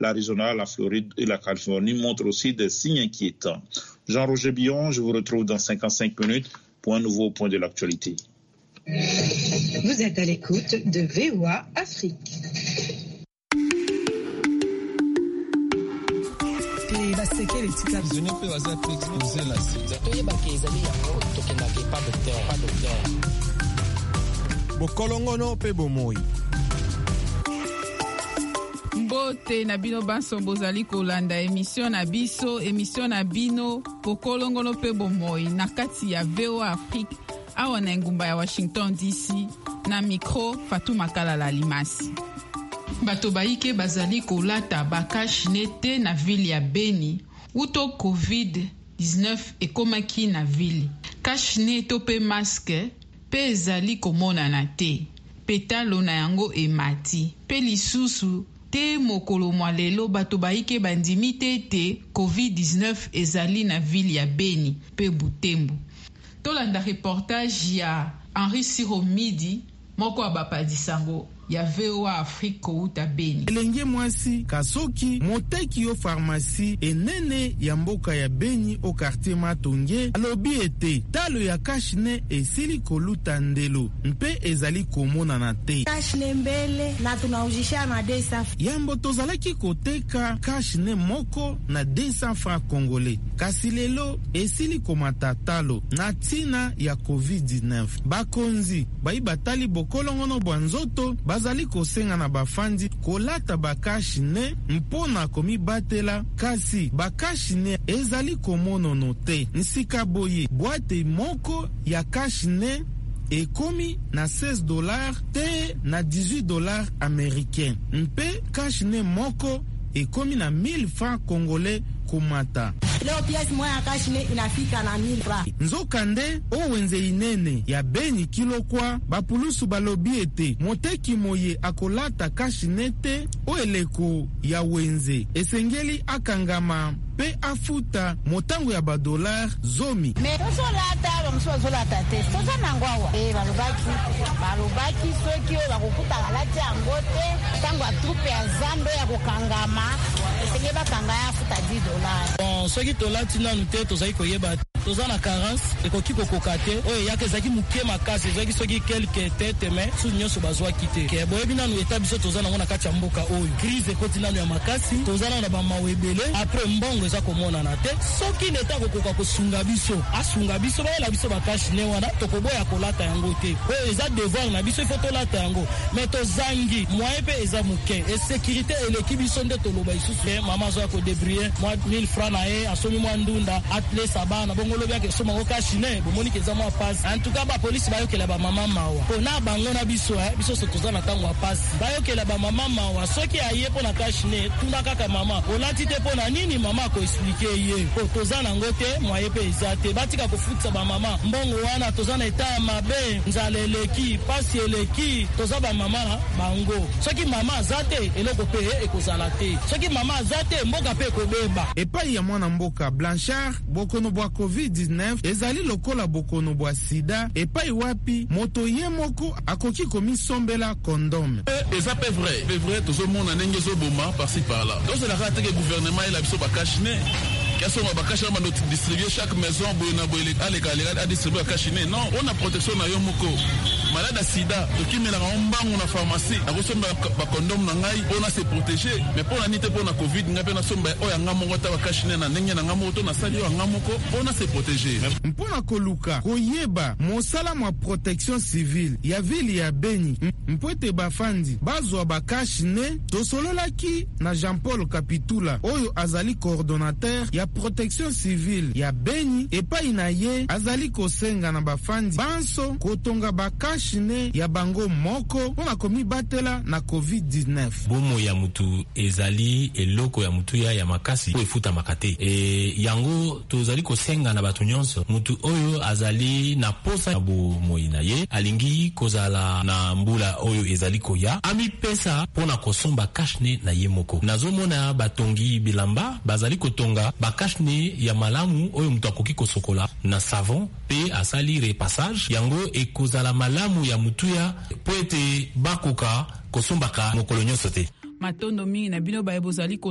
l'Arizona, la Floride et la Californie montrent aussi des signes inquiétants. Jean-Roger Billon, je vous retrouve dans 55 minutes pour un nouveau point de l'actualité. Vous êtes à l'écoute de VOA Afrique. Bokolongono pe bomoi. Mbote na bino banso bozali kolanda émission na bino bokolongono pe bomoi na kati ya VOA Afrique awa na ngumba ya Washington DC na micro Fatou Makala Limasi. Bato baike bazali kolata bakashine te na ville ya Beni uto COVID-19 ekomaki na ville. Kashine to pe masque pe ezali komonana te. Petalo na yango emati. Pe lisusu te mokolo mwa lelo bato baike bandimi te COVID-19 ezali na ville ya Beni pe Butembo. Tolanda reportage ya Henri Siromidi moko abapadisango ya VOA Afrique kouta Beni. Elenge mwasi Kasoki moteki yo pharmacie enene ya mboka ya Beni o quartier Matonge alobi ete talo ya kashine esili koluta ndelo mpe ezali komona na te. Kashine mbele na tunaujisha na 200. Yambo tozalaki koteka kashine moko na 200 francs congolais. Kasi lelo esili komata talo na tina ya COVID-19. Bakonzi batali bokolongono bwanzoto bazali kosenga na bafandi kolata bakashine mpona komibatela kasi bakashine ezali komonono te. Nsika boye boite moko ya kashine ekomi na $16 te na $18 américain. Mpe kashine moko ekomi na 1000 francs congolais kumata. Leo pièce moya kashine inafika na 1000 francs. Nzokande owenze inene ya Beni kilokwa bapulusu balobi ete moteki moye akolata kashine te oeleko ya wenze esengeli akangama pe afuta motango ya $10 zomi. Me toso lata bamso lata te. Tosa nangwawa. Balobaki soki o bakukuta galati angote tango atrupe ya zando ya kokangama esenge bakanga ya futa $10. Bon, soki tolati nanu te tozali koyeba toza na carence ekoki kokoka te oyo yaka ezalaki moke makasi ezalaki soki kelke tete me su nyonso bazwaki te ke boyebi nanu eta biso toza nango na kati ya mboka oyo crise ekoti nanu ya makasi toza nanu na bamawu ebele apres mbongo eza komonana te soki leta kokoka kosunga biso asunga biso bayela biso bakashine wana tokoboya kolata yango te oyo eza devoir na biso ifo tolata yango me tozangi moye mpe eza moke esécurité eleki biso nde toloba isusu mama azoya kodebrie mwa 1000 francs na ye asomi mwa ndunda atlesa bana bongo lobi yake soma ko kashine bomoni keza mwa pasi en tout cas ba police bayokela ba mama mawa pona bango na biso biso so toza na tango pasi bayokela ba mama mawa soki aye pona kashine tuna kaka mama olati te pona nini mama ko expliquer ye po toza na ngote moye pe ezate batika ko futsa ba mama mbongo wana toza na eta mabe nzaleleki pasi eleki toza ba mama na bango soki mama azate eloko pe ekozala te soki mama azate mboka pe kobeba epai ya mwana mboka Blanchard bokono bwa COVID-19 ezali lokola bokono bwa sida epai wapi moto ye moko akoki komisombela kondome eza pe vrai tozomona ndenge ezoboma par-ci par-là tozalaka te ke gouvernement ela biso bakashine kasoma bakashine bando distribuer chaque maison boyena boyele aleka distribuer bakashine non on a protection na yo moko malade ya sida tokimelaka mbango na pharmacie akosomba bakondome na ngai mpona se protéger mais mpona nini te mpona covid ngai mpe nasomba oyo anga moko ata bakashine na ndenge na nga moko to nasali oyo anga moko mpona se protéger mpona koluka koyeba mosala mwa protection civile ya vile ya Beni mpo ete bafandi bazwa bakashine tosololaki na Jean-Paul Kapitula oyo azali coordonnateur ya protection civile ya Beni epai na ye azali kosenga na bafandi banso kotonga bakashine ya bango moko mpona komibatela na COVID-19. Bomo ya mutu ezali eloko ya mutu ya makasi efuta makate yango tozali kosenga na batu nyonso mutu oyo azali na posa na bomoi na ye alingi kozala na mbula oyo ezali koya ami pesa pona kosomba kashne na ye moko nazomona batongi bilamba bazali kotonga bakashne ya malamu oyo mutu akoki kosokola na savon pe asali repassage yango ekozala malamu ya mutuya po ete bakoka kosombaka mokolo nyonso te matondo mingi na bino baye bozali